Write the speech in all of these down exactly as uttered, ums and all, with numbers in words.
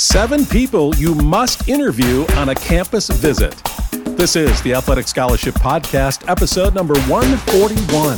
Seven people you must interview on a campus visit. This is the Athletic Scholarship Podcast, episode number one forty-one.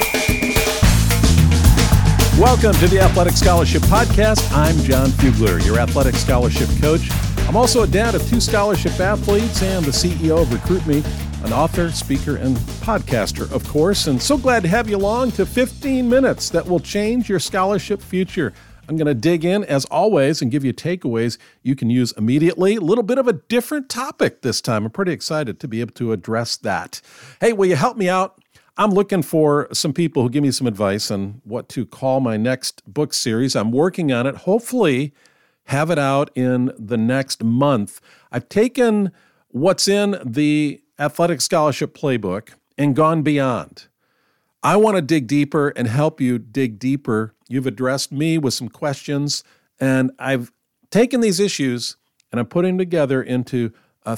Welcome to the Athletic Scholarship Podcast. I'm John Fugler, your athletic scholarship coach. I'm also a dad of two scholarship athletes and the C E O of Recruit Me, an author, speaker, and podcaster, of course. And so glad to have you along to fifteen minutes that will change your scholarship future. I'm going to dig in, as always, and give you takeaways you can use immediately. A little bit of a different topic this time. I'm pretty excited to be able to address that. Hey, will you help me out? I'm looking for some people who give me some advice on what to call my next book series. I'm working on it. Hopefully, have it out in the next month. I've taken what's in the Athletic Scholarship Playbook and gone beyond. I want to dig deeper and help you dig deeper. You've addressed me with some questions, and I've taken these issues and I'm putting them together into a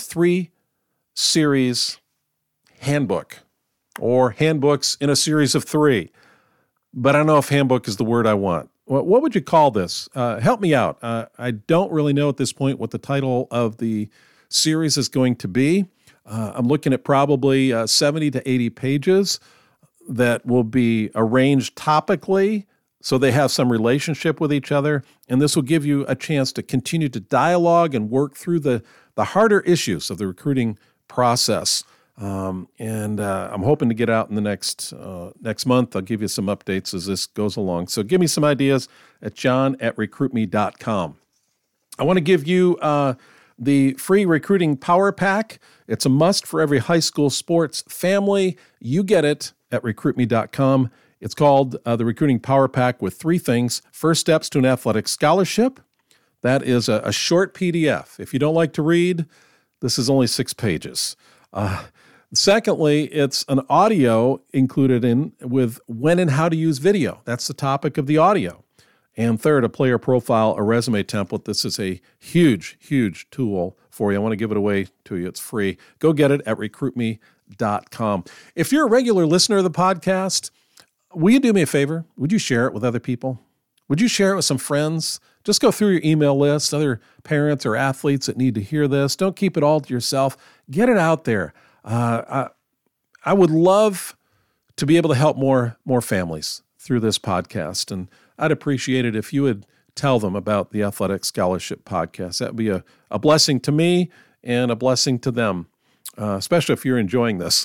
three-series handbook, or handbooks in a series of three. But I don't know if handbook is the word I want. What would you call this? Uh, help me out. Uh, I don't really know at this point what the title of the series is going to be. Uh, I'm looking at probably uh, seventy to eighty pages that will be arranged topically so they have some relationship with each other. And this will give you a chance to continue to dialogue and work through the, the harder issues of the recruiting process. Um, and uh, I'm hoping to get out in the next uh, next month. I'll give you some updates as this goes along. So give me some ideas at john at recruit me dot com. I want to give you uh, the free Recruiting Power Pack. It's a must for every high school sports family. You get it at recruit me dot com. It's called uh, the Recruiting Power Pack with three things. First steps to an athletic scholarship. That is a, a short P D F. If you don't like to read, this is only six pages. Uh, Secondly, it's an audio included in with when and how to use video. That's the topic of the audio. And third, a player profile, a resume template. This is a huge, huge tool for you. I want to give it away to you. It's free. Go get it at recruit me dot com. If you're a regular listener of the podcast, will you do me a favor? Would you share it with other people? Would you share it with some friends? Just go through your email list, other parents or athletes that need to hear this. Don't keep it all to yourself. Get it out there. Uh, I, I would love to be able to help more more families through this podcast, and I'd appreciate it if you would tell them about the Athletic Scholarship Podcast. That would be a, a blessing to me and a blessing to them, uh, especially if you're enjoying this.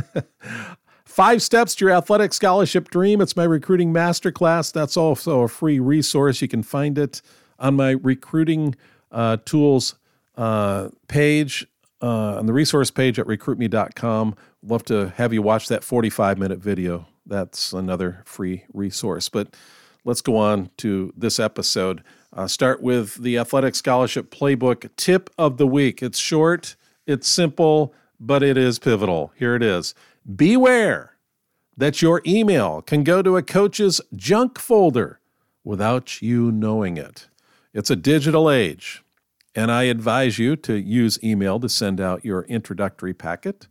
Five Steps to Your Athletic Scholarship Dream. It's my recruiting masterclass. That's also a free resource. You can find it on my recruiting uh, tools uh, page. Uh, on the resource page at recruit me dot com. Love to have you watch that forty-five minute video. That's another free resource. But let's go on to this episode. Uh, start with the Athletic Scholarship Playbook Tip of the Week. It's short, it's simple, but it is pivotal. Here it is. Beware that your email can go to a coach's junk folder without you knowing it. It's a digital age. And I advise you to use email to send out your introductory packet.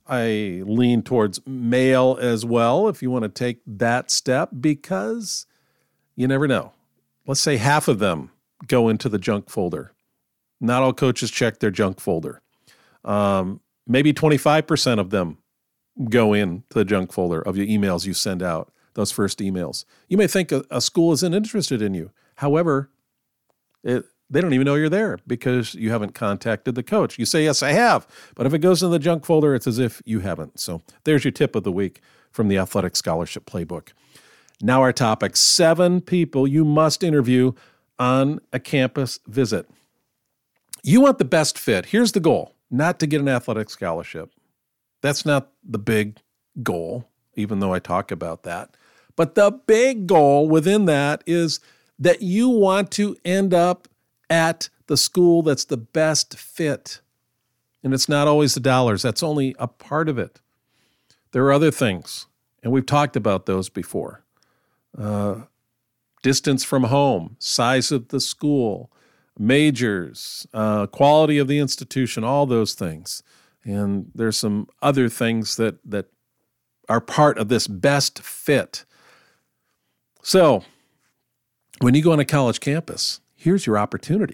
I lean towards mail as well if you want to take that step, because you never know. Let's say half of them go into the junk folder. Not all coaches check their junk folder. Um, maybe twenty-five percent of them go into the junk folder of your emails you send out, those first emails. You may think a, a school isn't interested in you. However, it They don't even know you're there because you haven't contacted the coach. You say, yes, I have. But if it goes in the junk folder, it's as if you haven't. So there's your tip of the week from the Athletic Scholarship Playbook. Now our topic, seven people you must interview on a campus visit. You want the best fit. Here's the goal, not to get an athletic scholarship. That's not the big goal, even though I talk about that. But the big goal within that is that you want to end up at the school that's the best fit. And it's not always the dollars. That's only a part of it. There are other things, and we've talked about those before. Uh, distance from home, size of the school, majors, uh, quality of the institution, all those things. And there's some other things that, that are part of this best fit. So when you go on a college campus, here's your opportunity.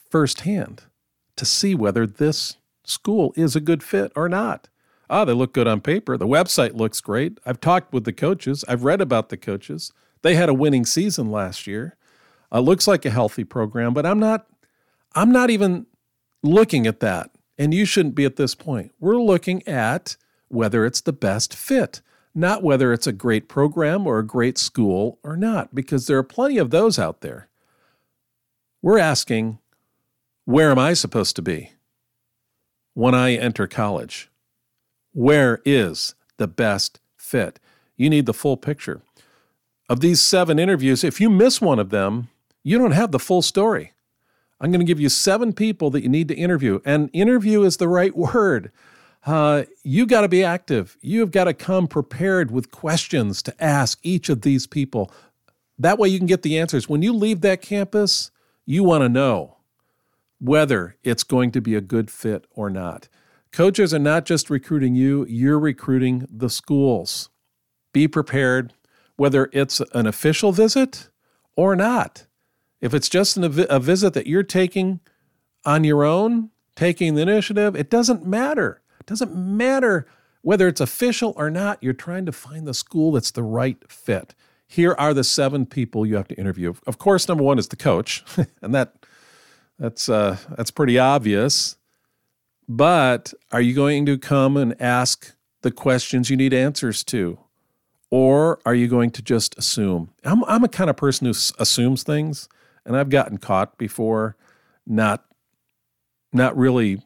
firsthand to see whether this school is a good fit or not. Ah, they look good on paper. The website looks great. I've talked with the coaches. I've read about the coaches. They had a winning season last year. Uh, looks like a healthy program, but I'm not, I'm not even looking at that. And you shouldn't be at this point. We're looking at whether it's the best fit, not whether it's a great program or a great school or not, because there are plenty of those out there. We're asking, where am I supposed to be when I enter college? Where is the best fit? You need the full picture. Of these seven interviews, if you miss one of them, you don't have the full story. I'm going to give you seven people that you need to interview. And interview is the right word. Uh, you got to be active. You've got to come prepared with questions to ask each of these people. That way you can get the answers. When you leave that campus, you want to know whether it's going to be a good fit or not. Coaches are not just recruiting you, you're recruiting the schools. Be prepared, whether it's an official visit or not. If it's just an, a visit that you're taking on your own, taking the initiative, it doesn't matter. It doesn't matter whether it's official or not. You're trying to find the school that's the right fit. Here are the seven people you have to interview. Of course, number one is the coach, and that that's uh, that's pretty obvious. But are you going to come and ask the questions you need answers to? Or are you going to just assume? I'm, I'm a kind of person who s- assumes things. And I've gotten caught before not, not really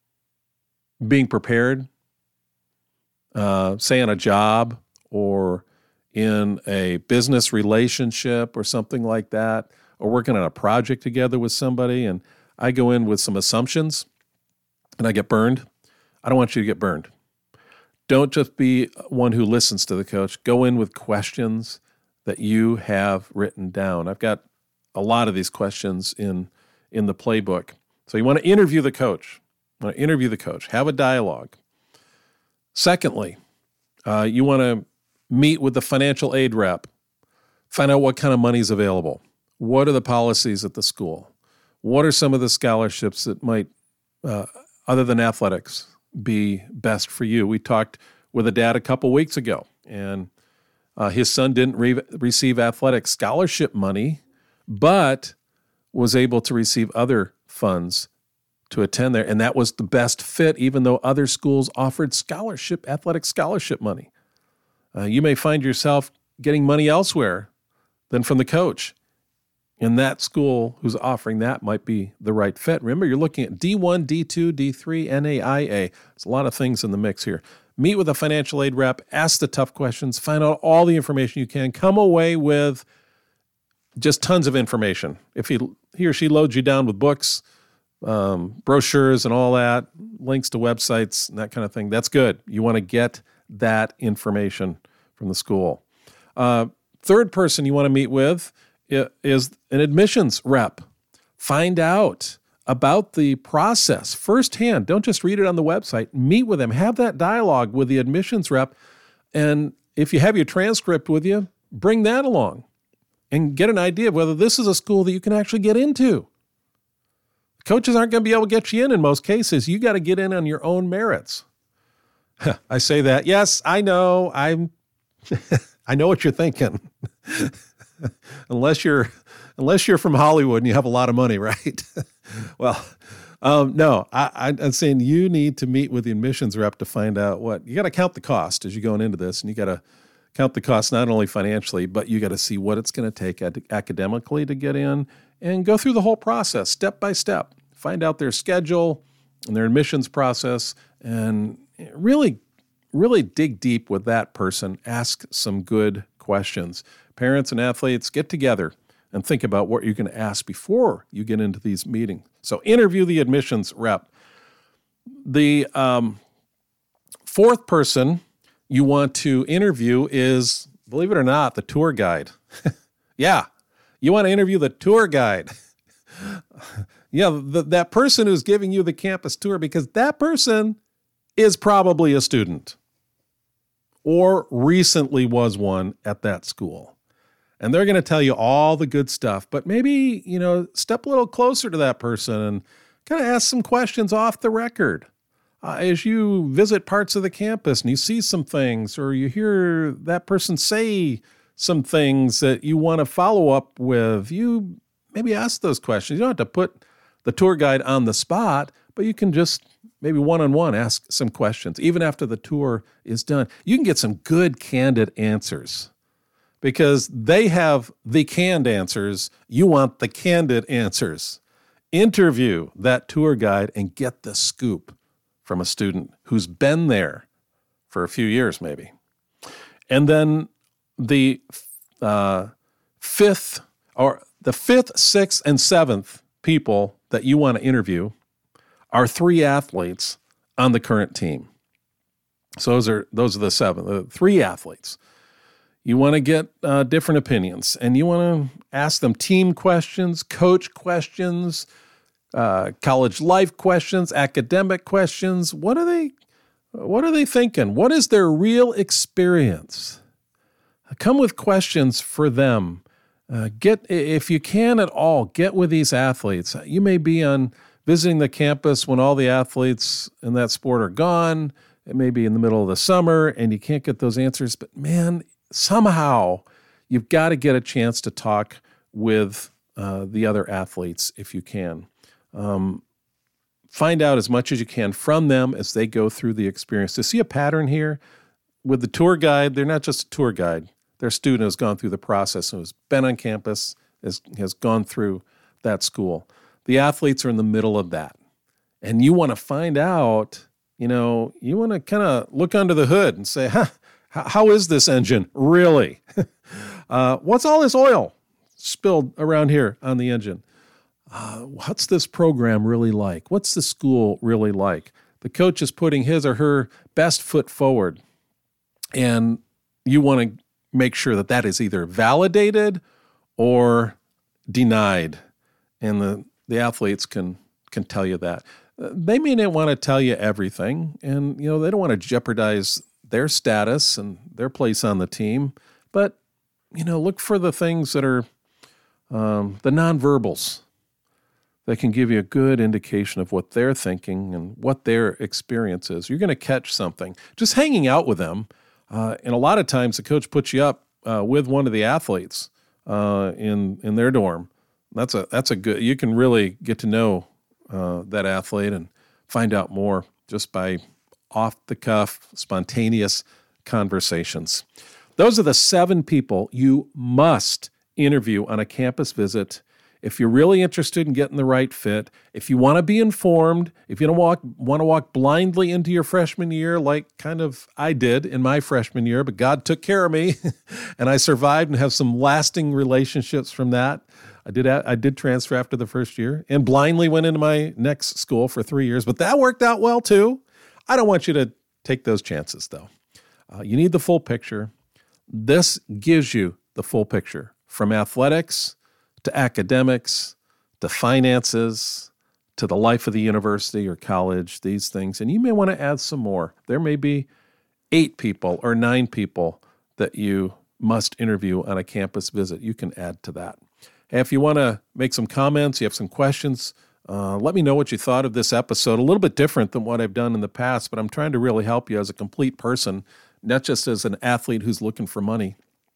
being prepared, uh, say on a job or in a business relationship or something like that, or working on a project together with somebody, and I go in with some assumptions and I get burned. I don't want you to get burned. Don't just be one who listens to the coach. Go in with questions that you have written down. I've got a lot of these questions in in the playbook. So you want to interview the coach. You want to interview the coach. Have a dialogue. Secondly, uh, you want to meet with the financial aid rep. Find out what kind of money is available. What are the policies at the school? What are some of the scholarships that might, uh, other than athletics, be best for you? We talked with a dad a couple weeks ago, and uh, his son didn't re- receive athletic scholarship money, but was able to receive other funds to attend there. And that was the best fit, even though other schools offered scholarship, athletic scholarship money. Uh, you may find yourself getting money elsewhere than from the coach. And that school who's offering that might be the right fit. Remember, you're looking at D one, D two, D three, N A I A. There's a lot of things in the mix here. Meet with a financial aid rep, ask the tough questions, find out all the information you can, come away with just tons of information. If he, he or she loads you down with books, um, brochures and all that, links to websites and that kind of thing, that's good. You want to get that information from the school. Uh, third person you want to meet with is an admissions rep. Find out about the process firsthand. Don't just read it on the website. Meet with them. Have that dialogue with the admissions rep. And if you have your transcript with you, bring that along and get an idea of whether this is a school that you can actually get into. Coaches aren't going to be able to get you in in most cases. You got to get in on your own merits. I say that. Yes, I know. I'm I know what you're thinking. unless you're unless you're from Hollywood and you have a lot of money, right? Well, um, no, I, I'm saying you need to meet with the admissions rep to find out what, you got to count the cost as you're going into this, and you got to count the cost not only financially, but you got to see what it's going to take ad- academically to get in and go through the whole process step by step. Find out their schedule and their admissions process and really, really dig deep with that person. Ask some good questions. Parents and athletes, get together and think about what you're going to ask before you get into these meetings. So interview the admissions rep. The um, fourth person you want to interview is, believe it or not, the tour guide. Yeah, you want to interview the tour guide. Yeah, the, that person who's giving you the campus tour, because that person is probably a student or recently was one at that school. and they're going to tell you all the good stuff. But maybe, you know, step a little closer to that person and kind of ask some questions off the record. Uh, as you visit parts of the campus and you see some things, or you hear that person say some things that you want to follow up with, you maybe ask those questions. You don't have to put the tour guide on the spot, but you can just maybe one-on-one ask some questions. Even after the tour is done, you can get some good, candid answers because they have the canned answers. You want the candid answers. Interview that tour guide and get the scoop from a student who's been there for a few years maybe. And then the uh, fifth or the fifth, sixth, and seventh people that you want to interview are three athletes on the current team. So those are those are the seven, the three athletes. You want to get uh, different opinions, and you want to ask them team questions, coach questions, uh, college life questions, academic questions. What are they? What are they thinking? What is their real experience? Come with questions for them. Uh, get, if you can at all, get with these athletes. You may be on visiting the campus when all the athletes in that sport are gone. It may be in the middle of the summer and you can't get those answers. But man, somehow you've got to get a chance to talk with uh, the other athletes if you can. Um, find out as much as you can from them as they go through the experience. To see a pattern here with the tour guide, they're not just a tour guide. They're a student who's gone through the process, who's been on campus, has, has gone through that school. The athletes are in the middle of that. And you want to find out, you know, you want to kind of look under the hood and say, huh, how is this engine really? uh, what's all this oil spilled around here on the engine? Uh, what's this program really like? What's the school really like? The coach is putting his or her best foot forward. And you want to make sure that that is either validated or denied. And the, the athletes can can tell you that. They may not want to tell you everything, and you know they don't want to jeopardize their status and their place on the team. But you know, look for the things that are um, the nonverbals that can give you a good indication of what they're thinking and what their experience is. You're going to catch something just hanging out with them. Uh, and a lot of times the coach puts you up uh, with one of the athletes uh, in in their dorm. That's a that's a good. You can really get to know uh, that athlete and find out more just by off the cuff, spontaneous conversations. Those are the seven people you must interview on a campus visit. If you're really interested in getting the right fit, if you want to be informed, if you don't walk, want to walk blindly into your freshman year like kind of I did in my freshman year, but God took care of me and I survived and have some lasting relationships from that. I did I did transfer after the first year and blindly went into my next school for three years, but that worked out well too. I don't want you to take those chances though. Uh, you need the full picture. This gives you the full picture from athletics to academics, to finances, to the life of the university or college, these things. And you may want to add some more. There may be eight people or nine people that you must interview on a campus visit. You can add to that. And if you want to make some comments, you have some questions, uh, let me know what you thought of this episode. A little bit different than what I've done in the past, but I'm trying to really help you as a complete person, not just as an athlete who's looking for money.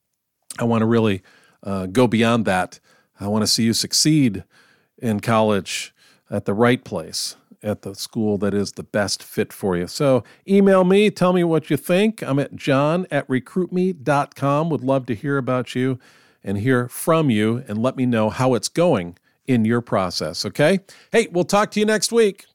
I want to really uh, go beyond that. I want to see you succeed in college at the right place, at the school that is the best fit for you. So email me, tell me what you think. I'm at john at recruit me dot com. Would love to hear about you and hear from you and let me know how it's going in your process, okay? Hey, we'll talk to you next week.